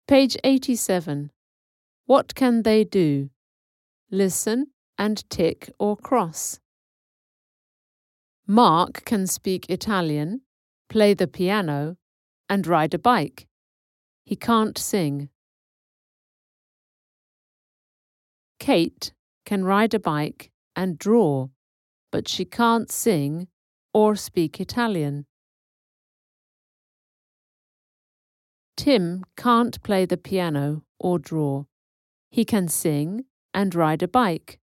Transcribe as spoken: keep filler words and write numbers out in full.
Page eighty-seven. What can they do? Listen and tick or cross. Mark can speak Italian, play the piano, and ride a bike. He can't sing. Kate can ride a bike and draw, but she can't sing or speak Italian. Tim can't play the piano or draw. He can sing and ride a bike.